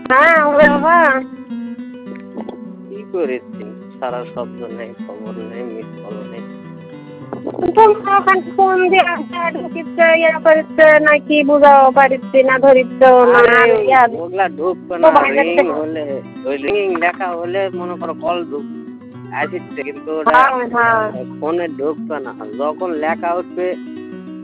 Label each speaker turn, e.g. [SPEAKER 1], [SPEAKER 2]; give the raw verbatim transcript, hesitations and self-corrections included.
[SPEAKER 1] হ্যাঁ ওরে বাবা
[SPEAKER 2] কি করেছি সারা শব্দ নেই খবর নেই মিস কল নেই
[SPEAKER 1] ফোন দিয়ে ঢুকিচ্ছে ইয়া করিচ্ছে নাকি বুঝাও পারিচ্ছে না ধরিচ্ছ না
[SPEAKER 2] ওগুলা ঢুকতো না রিং হলে ওই রিং লেখা হলে মনে করো কল ঢুক আসছে কিন্তু ওটা ফোনে ঢুকতো না যখন লেখা উঠবে